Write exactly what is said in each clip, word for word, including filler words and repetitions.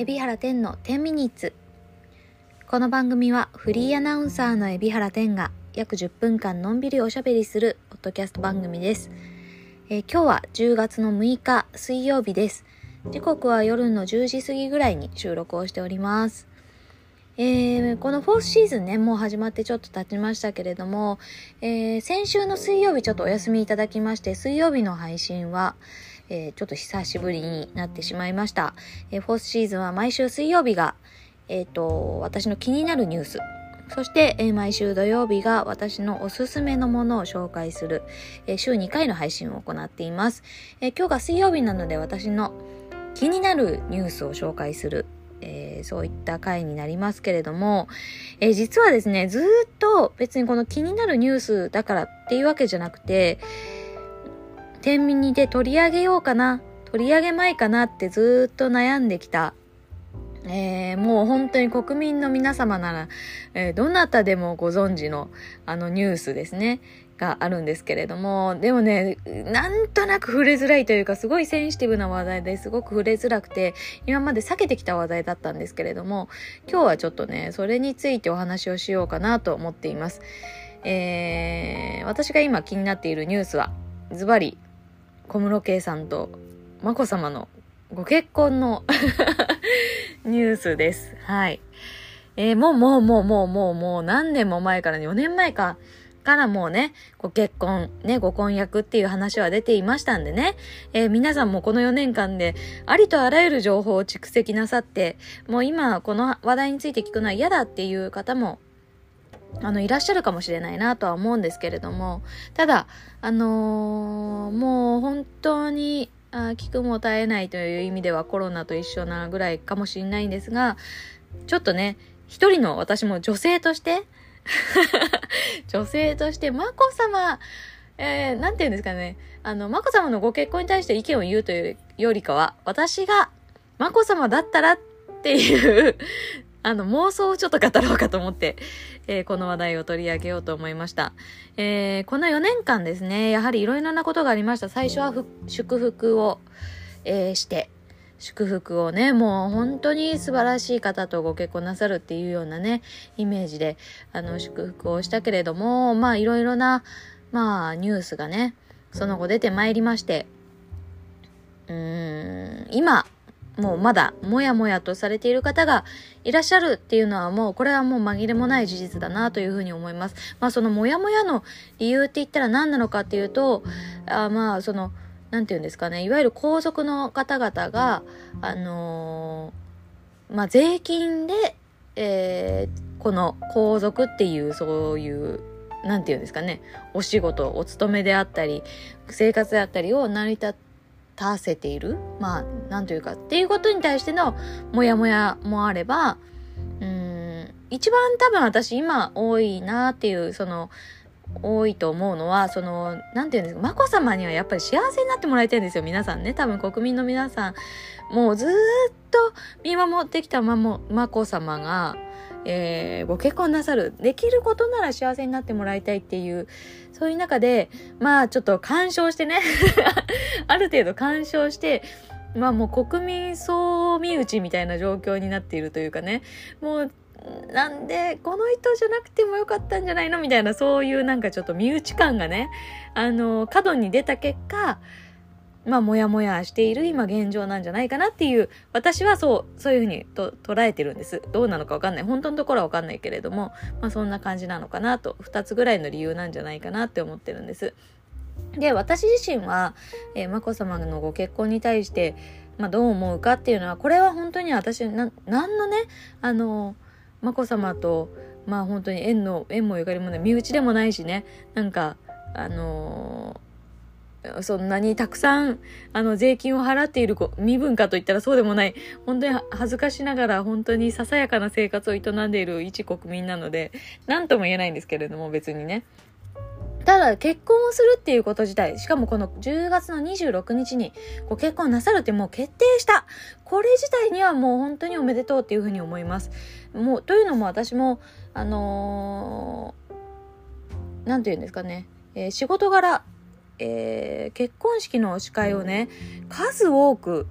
海老原天のじゅうミニッツ。この番組はフリーアナウンサーの海老原天が約じゅっぷんかんのんびりおしゃべりするポッドキャスト番組です。えー、今日はじゅうがつのむいか水曜日です。時刻は夜のじゅうじ過ぎぐらいに収録をしております。えー、このフォースシーズンね、もう始まってちょっと経ちましたけれども、えー、先週の水曜日ちょっとお休みいただきまして、水曜日の配信は、えー、ちょっと久しぶりになってしまいました。えー、フォースシーズンは毎週水曜日が、えーと、私の気になるニュース、そして、えー、毎週土曜日が私のおすすめのものを紹介する、えー、週にかいの配信を行っています。えー、今日が水曜日なので私の気になるニュースを紹介する、えー、そういった回になりますけれども、えー、実はですね、ずーっと別にこの気になるニュースだからっていうわけじゃなくて、天秤で取り上げようかな、取り上げまいかなってずーっと悩んできた、えー、もう本当に国民の皆様なら、えー、どなたでもご存知のあのニュースですねがあるんですけれども、でもね、なんとなく触れづらいというか、すごいセンシティブな話題ですごく触れづらくて、今まで避けてきた話題だったんですけれども、今日はちょっとね、それについてお話をしようかなと思っています。えー、私が今気になっているニュースはズバリ小室圭さんと眞子さまのご結婚のニュースです。はい。えー、もうもうもうもうもうもう何年も前からね、よねんまえかからもうね、ご結婚、ね、ご婚約っていう話は出ていましたんでね、えー、皆さんもこのよねんかんでありとあらゆる情報を蓄積なさって、もう今この話題について聞くのは嫌だっていう方もあのいらっしゃるかもしれないなとは思うんですけれども、ただあのー、もう本当にあ聞くも絶えないという意味ではコロナと一緒なぐらいかもしれないんですが、ちょっとね、一人の私も女性として女性として眞子さま、えー、なんて言うんですかね、あの眞子さまのご結婚に対して意見を言うというよりかは、私が眞子さまだったらっていうあの妄想をちょっと語ろうかと思って、えー、この話題を取り上げようと思いました。えー、このよねんかんですね、やはりいろいろなことがありました。最初は祝福を、えー、して祝福をね、もう本当に素晴らしい方とご結婚なさるっていうようなねイメージであの祝福をしたけれども、まあいろいろなまあニュースがねその後出てまいりまして、うーん今もうまだもやもやとされている方がいらっしゃるっていうのは、もうこれはもう紛れもない事実だなというふうに思います。まあそのもやもやの理由って言ったら何なのかっていうと、あまあそのなんていうんですかね、いわゆる皇族の方々があのー、まあ税金で、えー、この皇族っていうそういうなんていうんですかね、お仕事お勤めであったり生活であったりを成り立って立せている、まあなんというかっていうことに対してのモヤモヤもあれば、うーん一番多分私今多いなっていうその多いと思うのは、そのなんていうんですか、眞子さまにはやっぱり幸せになってもらいたいんですよ、皆さんね。多分国民の皆さんもうずーっと見守ってきたまも眞子さまが、えー、ご結婚なさる、できることなら幸せになってもらいたいっていう、そういう中でまあちょっと干渉してねある程度干渉してまあもう国民総身内みたいな状況になっているというかね、もうなんでこの人じゃなくてもよかったんじゃないのみたいな、そういうなんかちょっと身内感がねあの過度に出た結果、まあもやもやしている今現状なんじゃないかなっていう、私はそうそういうふうにと捉えてるんです。どうなのかわかんない、本当のところはわかんないけれども、まあそんな感じなのかなと、ふたつぐらいの理由なんじゃないかなって思ってるんです。で、私自身は、えー、眞子さまのご結婚に対して、まあ、どう思うかっていうのは、これは本当に私な何のねあの眞子さまとまあ本当に縁の縁もゆかりもない、身内でもないしね、なんかあのーそんなにたくさんあの税金を払っている身分かといったらそうでもない、本当に恥ずかしながら本当にささやかな生活を営んでいる一国民なので、何とも言えないんですけれども、別にね、ただ結婚をするっていうこと自体、しかもこのじゅうがつのにじゅうろくにちにご結婚なさるってもう決定した、これ自体にはもう本当におめでとうっていうふうに思います。もうというのも私もあのー、なんていうんですかね、えー、仕事柄えー、結婚式の司会をね数多く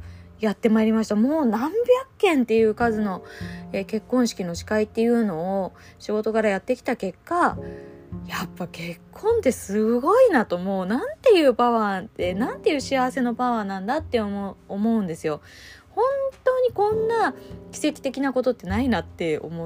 やってまいりました。もう何百件っていう数の、えー、結婚式の司会っていうのを仕事からやってきた結果、やっぱ結婚ってすごいなと、もうなんていうパワーって、なんていう幸せのパワーなんだって思う、思うんですよ。本当にこんな奇跡的なことってないなって思って、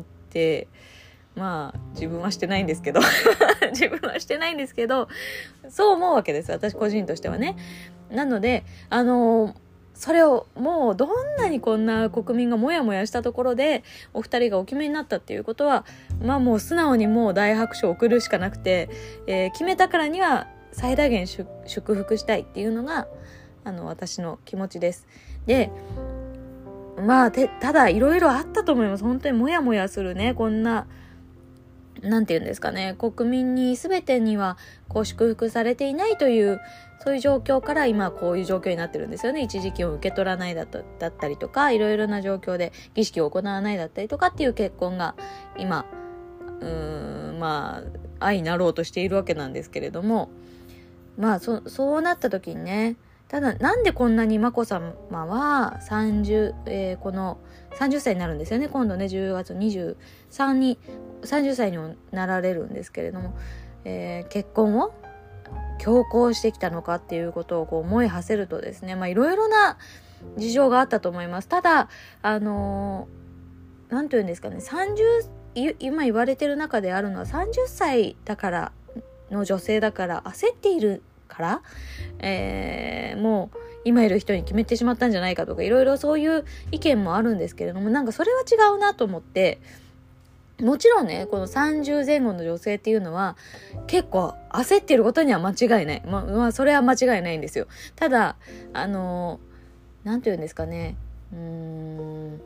まあ自分はしてないんですけど自分はしてないんですけどそう思うわけです、私個人としてはね。なのであのそれをもうどんなにこんな国民がモヤモヤしたところでお二人がお決めになったっていうことは、まあもう素直にもう大拍手を送るしかなくて、えー、決めたからには最大限祝福したいっていうのがあの私の気持ちです。でまあてただいろいろあったと思います。本当にモヤモヤするね、こんななんていうんですかね、国民に全てにはこう祝福されていないというそういう状況から今こういう状況になってるんですよね。一時金を受け取らないだとだったりとか、いろいろな状況で儀式を行わないだったりとかっていう結婚が今うーんまあ愛なろうとしているわけなんですけれども、まあ そ, そうなった時にね、ただなんでこんなに眞子さまは30、えー、このさんじゅっさいになるんですよね。今度ねじゅうがつにじゅうさんにさんじゅっさいにもなられるんですけれども、えー、結婚を強行してきたのかっていうことをこう思い馳せるとですね、まあいろいろな事情があったと思います。ただあのー、なんていうんですかね、さんじゅう今言われてる中であるのはさんじゅっさいだからの女性だから焦っているから、えー、もう今いる人に決めてしまったんじゃないかとか、いろいろそういう意見もあるんですけれども、なんかそれは違うなと思って、もちろんねこのさんじゅうぜん後の女性っていうのは結構焦っていることには間違いない、ま、まあそれは間違いないんですよ。ただあのなんていうんですかね、うーん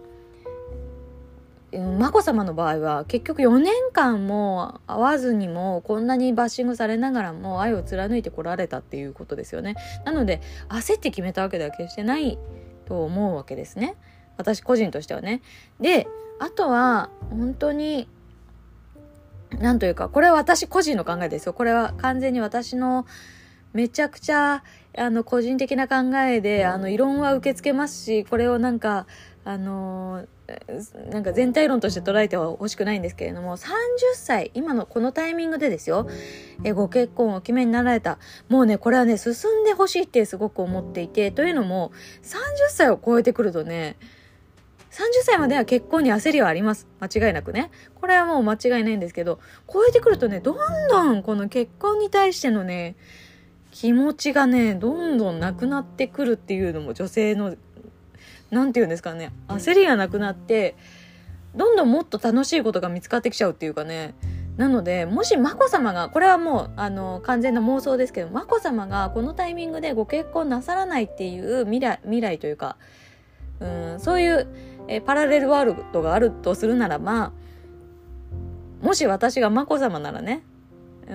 眞子さまの場合は結局よねんかんも会わずにもこんなにバッシングされながらも愛を貫いてこられたっていうことですよね。なので焦って決めたわけでは決してないと思うわけですね、私個人としてはね。であとは本当になんというか、これは私個人の考えですよ。これは完全に私のめちゃくちゃあの個人的な考えで、あの異論は受け付けますし、これをなんかあのなんか全体論として捉えてはほしくないんですけれども、さんじゅっさい今のこのタイミングでですよ、えご結婚をお決めになられた。もうねこれはね進んでほしいってすごく思っていて、というのもさんじゅっさいを超えてくるとね、さんじゅっさいまでは結婚に焦りはあります、間違いなくね。これはもう間違いないんですけど、超えてくるとねどんどんこの結婚に対してのね気持ちがねどんどんなくなってくるっていうのも、女性のなんていうんですかね、焦りがなくなってどんどんもっと楽しいことが見つかってきちゃうっていうかね。なのでもし眞子さまが、これはもうあの完全な妄想ですけど、眞子さまがこのタイミングでご結婚なさらないっていう未来、未来というか、うーんそういうえパラレルワールドがあるとするならば、もし私が眞子さまならね、うー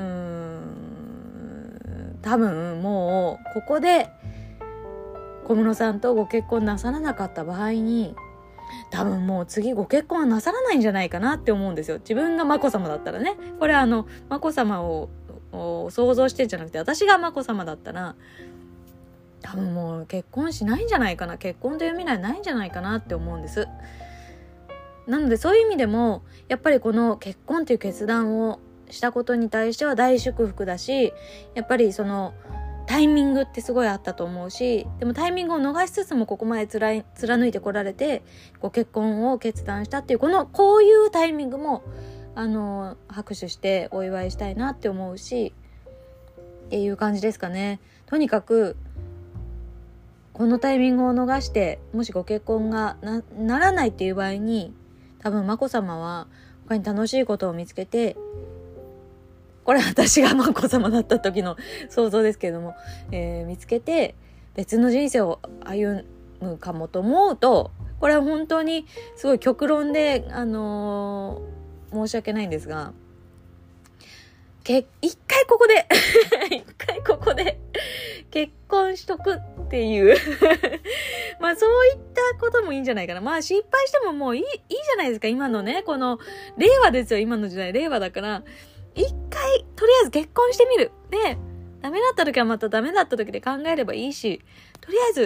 ん多分もうここで小室さんとご結婚なさらなかった場合に、多分もう次ご結婚はなさらないんじゃないかなって思うんですよ。自分が眞子さまだったらね。これはあの眞子さまを想像してんじゃなくて、私が眞子さまだったら多分もう結婚しないんじゃないかな、結婚という未来ないんじゃないかなって思うんです。なのでそういう意味でもやっぱりこの結婚という決断をしたことに対しては大祝福だし、やっぱりそのタイミングってすごいあったと思うし、でもタイミングを逃しつつもここまでつらい貫いてこられてご結婚を決断したっていう、このこういうタイミングもあの拍手してお祝いしたいなって思うしっていう感じですかね。とにかくこのタイミングを逃して、もしご結婚が な, ならないっていう場合に、多分眞子さまは他に楽しいことを見つけて、これ私が眞子さまだった時の想像ですけれども、えー、見つけて別の人生を歩むかもと思うと、これは本当にすごい極論で、あのー、申し訳ないんですが、け一回ここで一回ここで結婚しとくっていうまあそういったこともいいんじゃないかな。まあ失敗してももういい、いいじゃないですか。今のね、この令和ですよ。今の時代令和だから、一回とりあえず結婚してみる。で、ダメだった時はまたダメだった時で考えればいいし、とりあえず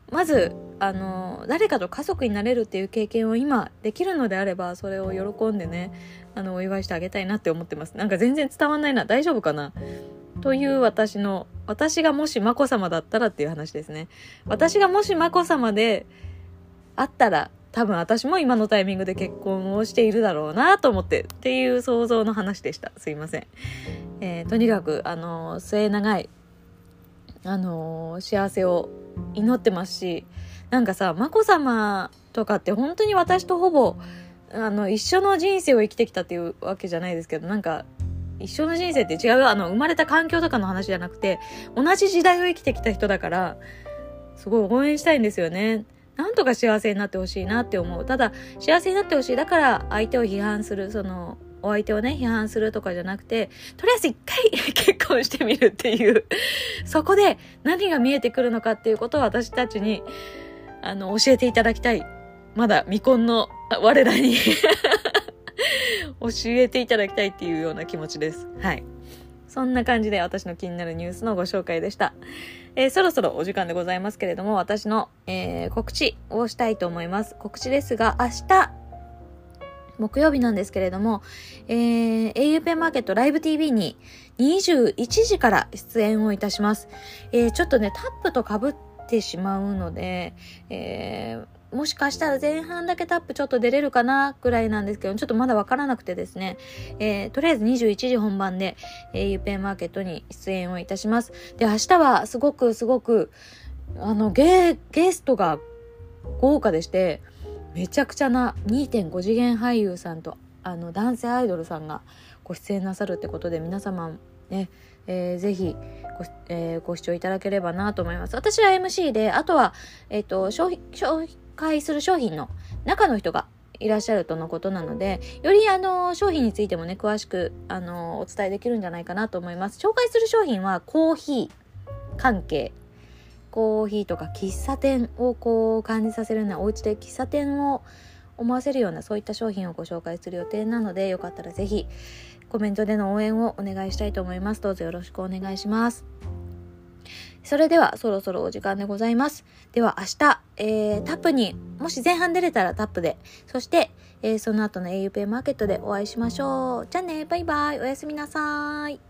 まずあの誰かと家族になれるっていう経験を今できるのであれば、それを喜んでね、あのお祝いしてあげたいなって思ってます。なんか全然伝わんないな、大丈夫かなという私の私がもし眞子さまだったらっていう話ですね。私がもし眞子さまであったら、多分私も今のタイミングで結婚をしているだろうなと思ってっていう想像の話でした。すいません。えー、とにかくあの末永いあの幸せを祈ってますし、なんかさ、眞子さまとかって本当に私とほぼあの一緒の人生を生きてきたっていうわけじゃないですけど、なんか一緒の人生って違う、あの生まれた環境とかの話じゃなくて、同じ時代を生きてきた人だから、すごい応援したいんですよね。なんとか幸せになってほしいなって思う。ただ幸せになってほしい、だから相手を批判する、そのお相手をね批判するとかじゃなくて、とりあえず一回結婚してみるっていうそこで何が見えてくるのかっていうことを私たちにあの教えていただきたい。まだ未婚の我らに教えていただきたいっていうような気持ちです。はい、そんな感じで私の気になるニュースのご紹介でした。えー、そろそろお時間でございますけれども、私の、えー、告知をしたいと思います。告知ですが、明日木曜日なんですけれども、えー、auPay マーケットライブ ティーブイ ににじゅういちじから出演をいたします。えー、ちょっとねタップと被ってしまうので、えー、もしかしたら前半だけタップちょっと出れるかなくらいなんですけど、ちょっとまだわからなくてですね、えー、とりあえずにじゅういちじ本番で auPay マーケットに出演をいたします。で、明日はすごくすごくあのゲゲストが豪華でして、めちゃくちゃな にてんご 次元俳優さんとあの男性アイドルさんがご出演なさるってことで、皆様ね、えー、ぜひ ご,、えー、ご視聴いただければなと思います。私は エムシー で、あとは、えーと、商品紹介する商品の中の人がいらっしゃるとのことなので、よりあの商品についてもね詳しくあのお伝えできるんじゃないかなと思います。紹介する商品はコーヒー関係、コーヒーとか喫茶店をこう感じさせるような、お家で喫茶店を思わせるような、そういった商品をご紹介する予定なので、よかったらぜひコメントでの応援をお願いしたいと思います。どうぞよろしくお願いします。それではそろそろお時間でございます。では明日、えー、タップにもし前半出れたらタップで、そして、えー、その後の auPay マーケットでお会いしましょう。じゃあね、バイバイ、おやすみなさい。